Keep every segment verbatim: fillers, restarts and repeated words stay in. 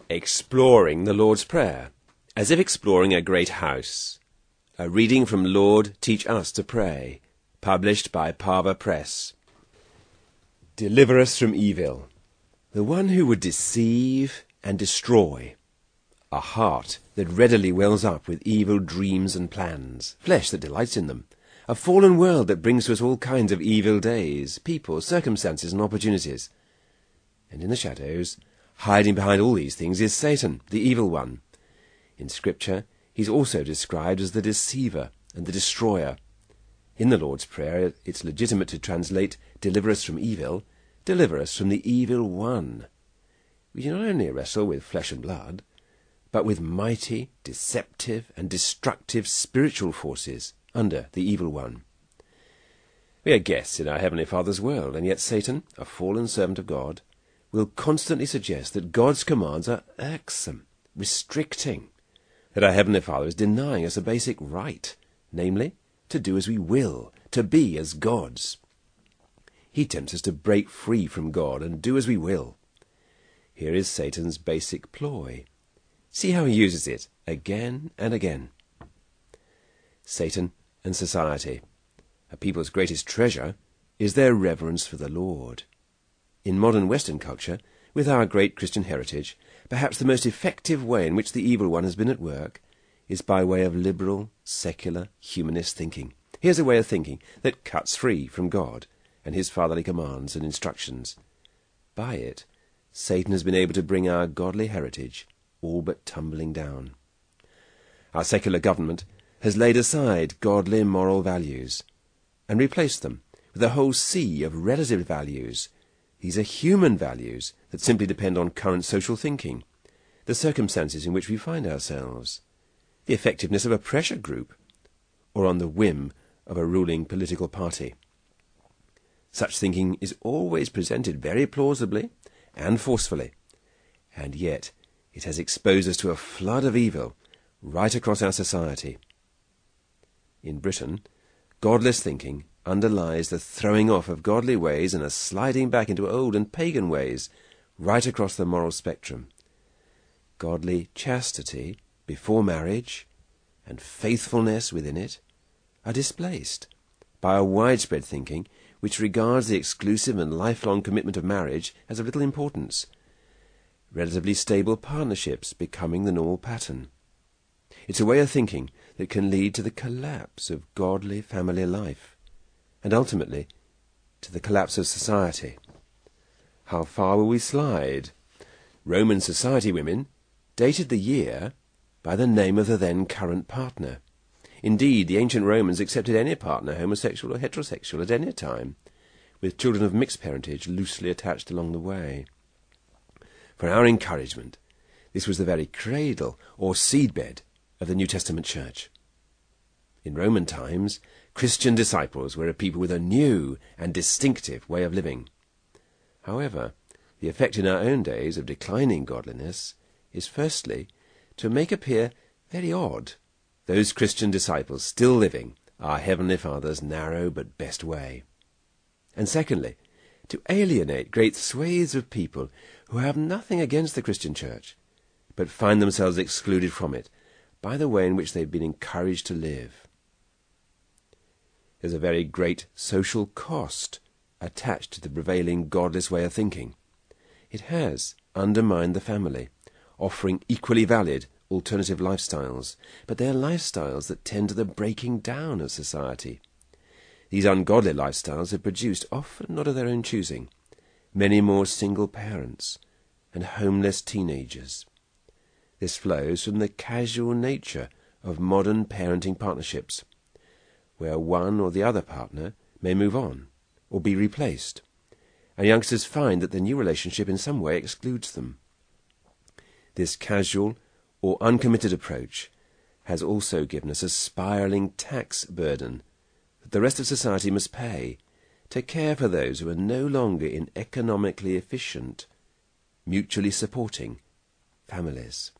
Exploring the Lord's Prayer, as if exploring a great house. A reading from Lord, Teach Us to Pray, published by Pava Press. Deliver us from evil, the one who would deceive and destroy. A heart that readily wells up with evil dreams and plans, flesh that delights in them, a fallen world that brings to us all kinds of evil days, people, circumstances and opportunities. And in the shadows, hiding behind all these things, is Satan, the evil one. In Scripture, he's also described as the deceiver and the destroyer. In the Lord's Prayer, it's legitimate to translate, deliver us from evil, deliver us from the evil one. We do not only wrestle with flesh and blood, but with mighty, deceptive and destructive spiritual forces under the evil one. We are guests in our Heavenly Father's world, and yet Satan, a fallen servant of God, will constantly suggest that God's commands are irksome, restricting, that our Heavenly Father is denying us a basic right, namely, to do as we will, to be as gods. He tempts us to break free from God and do as we will. Here is Satan's basic ploy. See how he uses it again and again. Satan and society. A people's greatest treasure is their reverence for the Lord. In modern Western culture, with our great Christian heritage, perhaps the most effective way in which the evil one has been at work is by way of liberal, secular, humanist thinking. Here's a way of thinking that cuts free from God and his fatherly commands and instructions. By it, Satan has been able to bring our godly heritage all but tumbling down. Our secular government has laid aside godly moral values and replaced them with a whole sea of relative values. These are human values that simply depend on current social thinking, the circumstances in which we find ourselves, the effectiveness of a pressure group, or on the whim of a ruling political party. Such thinking is always presented very plausibly and forcefully, and yet it has exposed us to a flood of evil right across our society. In Britain, godless thinking underlies the throwing off of godly ways and a sliding back into old and pagan ways right across the moral spectrum. Godly chastity before marriage and faithfulness within it are displaced by a widespread thinking which regards the exclusive and lifelong commitment of marriage as of little importance, relatively stable partnerships becoming the normal pattern. It's a way of thinking that can lead to the collapse of godly family life, and ultimately to the collapse of society. How far will we slide? Roman society women dated the year by the name of the then current partner. Indeed, the ancient Romans accepted any partner, homosexual or heterosexual, at any time, with children of mixed parentage loosely attached along the way. For our encouragement, this was the very cradle or seedbed of the New Testament church. In Roman times, Christian disciples were a people with a new and distinctive way of living. However, the effect in our own days of declining godliness is firstly to make appear very odd those Christian disciples still living our Heavenly Father's narrow but best way, and secondly, to alienate great swathes of people who have nothing against the Christian church, but find themselves excluded from it by the way in which they've been encouraged to live. There's a very great social cost attached to the prevailing godless way of thinking. It has undermined the family, offering equally valid alternative lifestyles, but they are lifestyles that tend to the breaking down of society. These ungodly lifestyles have produced, often not of their own choosing, many more single parents and homeless teenagers. This flows from the casual nature of modern parenting partnerships, where one or the other partner may move on or be replaced, and youngsters find that the new relationship in some way excludes them. This casual or uncommitted approach has also given us a spiralling tax burden that the rest of society must pay to care for those who are no longer in economically efficient, mutually supporting families.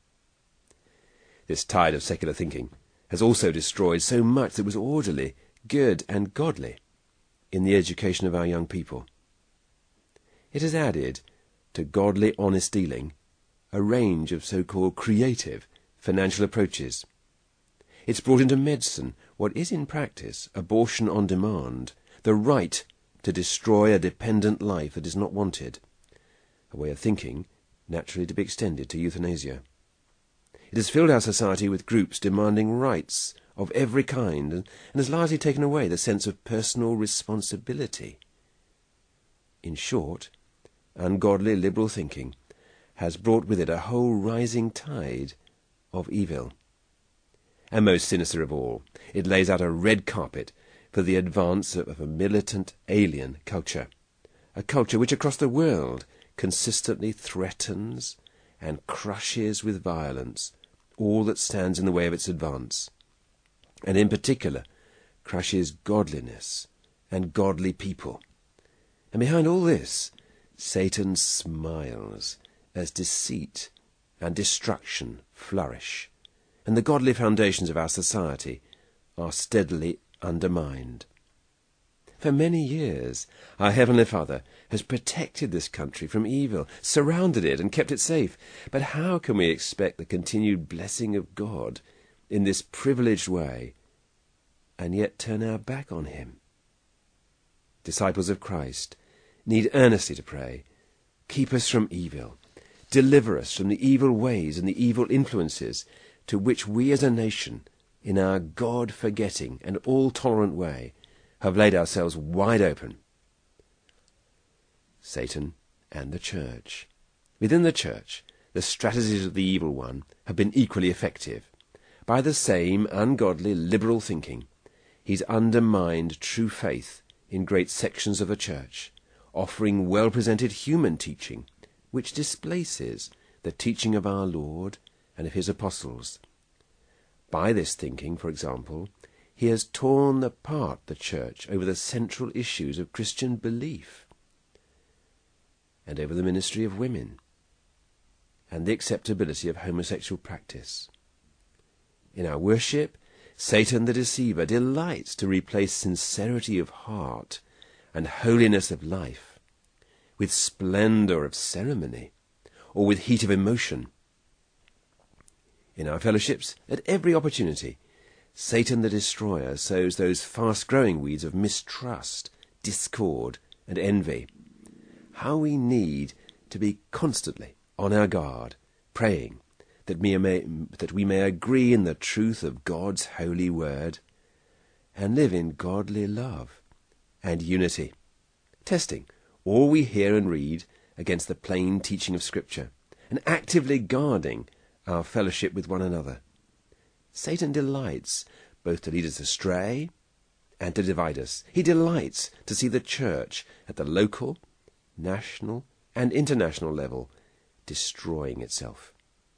This tide of secular thinking has also destroyed so much that was orderly, good and godly in the education of our young people. It has added to godly honest dealing a range of so-called creative financial approaches. It's brought into medicine what is in practice abortion on demand, the right to destroy a dependent life that is not wanted, a way of thinking naturally to be extended to euthanasia. It has filled our society with groups demanding rights of every kind and, and has largely taken away the sense of personal responsibility. In short, ungodly liberal thinking has brought with it a whole rising tide of evil. And most sinister of all, it lays out a red carpet for the advance of a militant alien culture, a culture which across the world consistently threatens and crushes with violence all that stands in the way of its advance, and in particular crushes godliness and godly people. And behind all this, Satan smiles as deceit and destruction flourish, and the godly foundations of our society are steadily undermined. For many years, our Heavenly Father has protected this country from evil, surrounded it and kept it safe. But how can we expect the continued blessing of God in this privileged way and yet turn our back on him? Disciples of Christ need earnestly to pray, keep us from evil, deliver us from the evil ways and the evil influences to which we as a nation, in our God-forgetting and all-tolerant way, have laid ourselves wide open. Satan and the Church. Within the Church, the strategies of the evil one have been equally effective. By the same ungodly liberal thinking, he's undermined true faith in great sections of the Church, offering well-presented human teaching, which displaces the teaching of our Lord and of his apostles. By this thinking, for example, he has torn apart the Church over the central issues of Christian belief, and over the ministry of women, and the acceptability of homosexual practice. In our worship, Satan the deceiver delights to replace sincerity of heart and holiness of life with splendour of ceremony, or with heat of emotion. In our fellowships, at every opportunity, Satan the destroyer sows those fast-growing weeds of mistrust, discord, and envy. How we need to be constantly on our guard, praying that we may, that we may agree in the truth of God's holy word and live in godly love and unity, testing all we hear and read against the plain teaching of Scripture, and actively guarding our fellowship with one another. Satan delights both to lead us astray and to divide us. He delights to see the Church at the local, national, and international level destroying itself.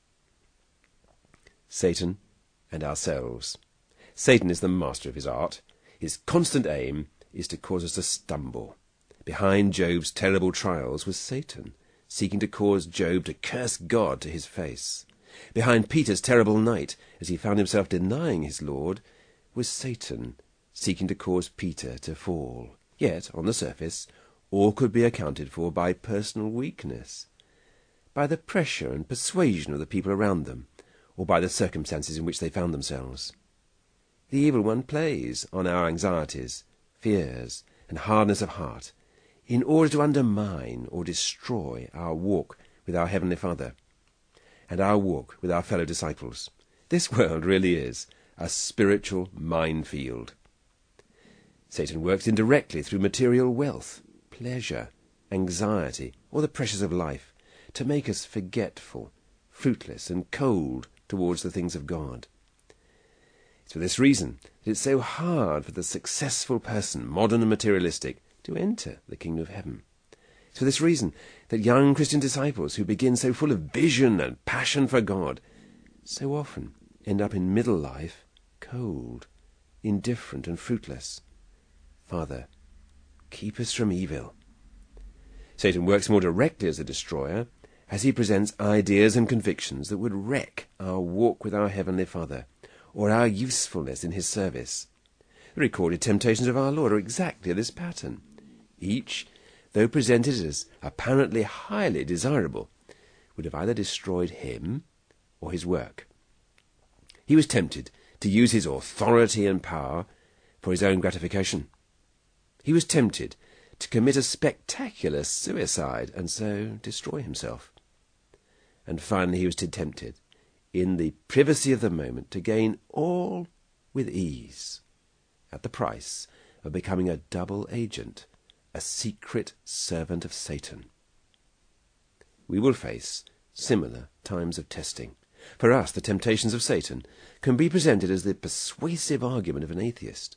Satan and ourselves. Satan is the master of his art. His constant aim is to cause us to stumble. Behind Job's terrible trials was Satan, seeking to cause Job to curse God to his face. Behind Peter's terrible night, as he found himself denying his Lord, was Satan, seeking to cause Peter to fall. Yet, on the surface, all could be accounted for by personal weakness, by the pressure and persuasion of the people around them, or by the circumstances in which they found themselves. The evil one plays on our anxieties, fears, and hardness of heart, in order to undermine or destroy our walk with our Heavenly Father, and our walk with our fellow disciples. This world really is a spiritual minefield. Satan works indirectly through material wealth, pleasure, anxiety, or the pressures of life, to make us forgetful, fruitless, and cold towards the things of God. It's for this reason that it's so hard for the successful person, modern and materialistic, to enter the kingdom of heaven. It's for this reason that young Christian disciples who begin so full of vision and passion for God so often end up in middle life cold, indifferent, and fruitless. Father, keep us from evil. Satan works more directly as a destroyer, as he presents ideas and convictions that would wreck our walk with our Heavenly Father, or our usefulness in his service. The recorded temptations of our Lord are exactly this pattern. Each, though presented as apparently highly desirable, would have either destroyed him or his work. He was tempted to use his authority and power for his own gratification. He was tempted to commit a spectacular suicide and so destroy himself. And finally he was tempted, in the privacy of the moment, to gain all with ease, at the price of becoming a double agent, a secret servant of Satan. We will face similar times of testing. For us, the temptations of Satan can be presented as the persuasive argument of an atheist,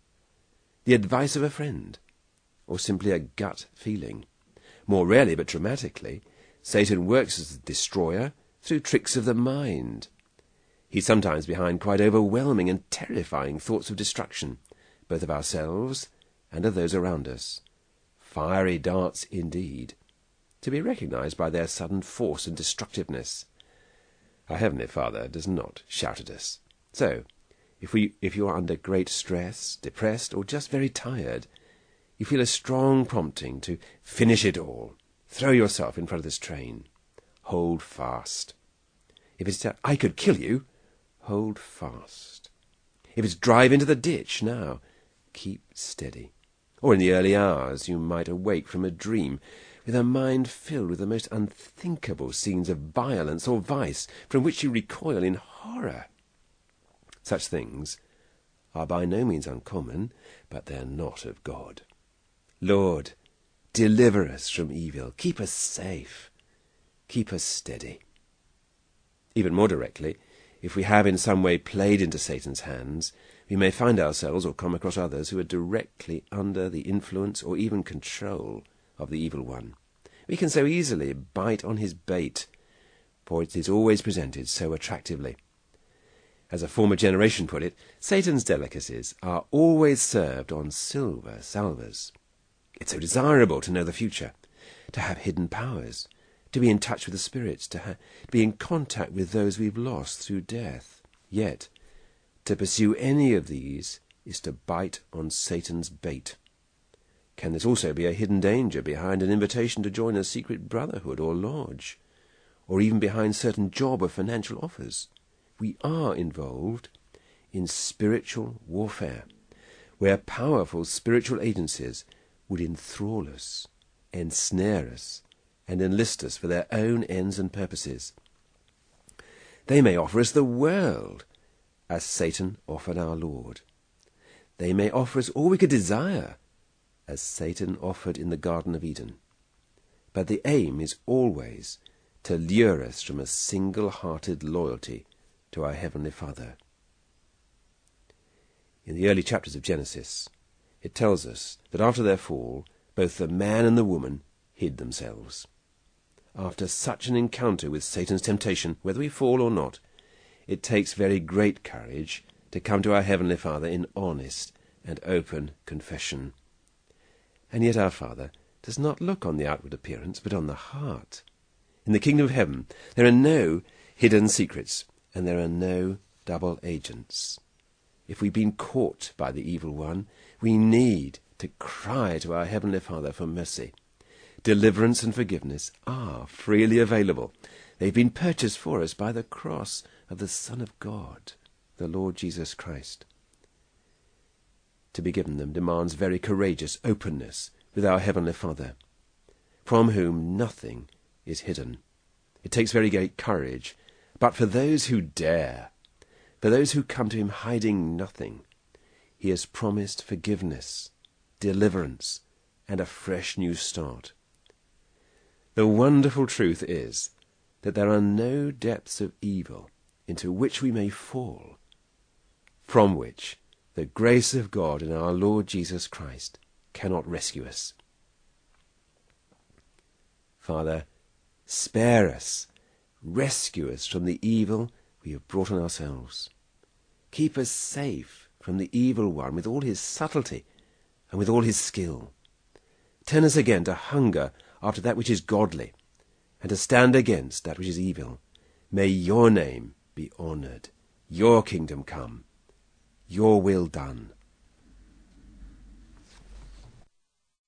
the advice of a friend, or simply a gut feeling. More rarely, but dramatically, Satan works as a destroyer through tricks of the mind. He's sometimes behind quite overwhelming and terrifying thoughts of destruction, both of ourselves and of those around us. Fiery darts indeed, to be recognized by their sudden force and destructiveness. Our Heavenly Father does not shout at us. So, if we, if you are under great stress, depressed, or just very tired, you feel a strong prompting to finish it all. Throw yourself in front of this train. Hold fast. If it's a, I could kill you, hold fast. If it's drive into the ditch, now, keep steady. Or in the early hours you might awake from a dream, with a mind filled with the most unthinkable scenes of violence or vice, from which you recoil in horror. Such things are by no means uncommon, but they are not of God. Lord, deliver us from evil. Keep us safe. Keep us steady. Even more directly, if we have in some way played into Satan's hands, we may find ourselves or come across others who are directly under the influence or even control of the evil one. We can so easily bite on his bait, for it is always presented so attractively. As a former generation put it, Satan's delicacies are always served on silver salvers. It's so desirable to know the future, to have hidden powers, to be in touch with the spirits, to, ha- to be in contact with those we've lost through death. Yet, to pursue any of these is to bite on Satan's bait. Can this also be a hidden danger behind an invitation to join a secret brotherhood or lodge, or even behind certain job or financial offers? We are involved in spiritual warfare, where powerful spiritual agencies would enthrall us, ensnare us, and enlist us for their own ends and purposes. They may offer us the world, as Satan offered our Lord. They may offer us all we could desire, as Satan offered in the Garden of Eden. But the aim is always to lure us from a single-hearted loyalty to our Heavenly Father. In the early chapters of Genesis, it tells us that after their fall, both the man and the woman hid themselves. After such an encounter with Satan's temptation, whether we fall or not, it takes very great courage to come to our Heavenly Father in honest and open confession. And yet our Father does not look on the outward appearance, but on the heart. In the kingdom of heaven, there are no hidden secrets, and there are no double agents. If we've been caught by the evil one, we need to cry to our Heavenly Father for mercy. Deliverance and forgiveness are freely available. They've been purchased for us by the cross of the Son of God, the Lord Jesus Christ. To be given them demands very courageous openness with our Heavenly Father, from whom nothing is hidden. It takes very great courage, but for those who dare, for those who come to him hiding nothing, he has promised forgiveness, deliverance, and a fresh new start. The wonderful truth is that there are no depths of evil into which we may fall, from which the grace of God in our Lord Jesus Christ cannot rescue us. Father, spare us, rescue us from the evil we have brought on ourselves. Keep us safe from the evil one with all his subtlety and with all his skill. Turn us again to hunger after that which is godly, and to stand against that which is evil. May your name be honoured, your kingdom come, your will done.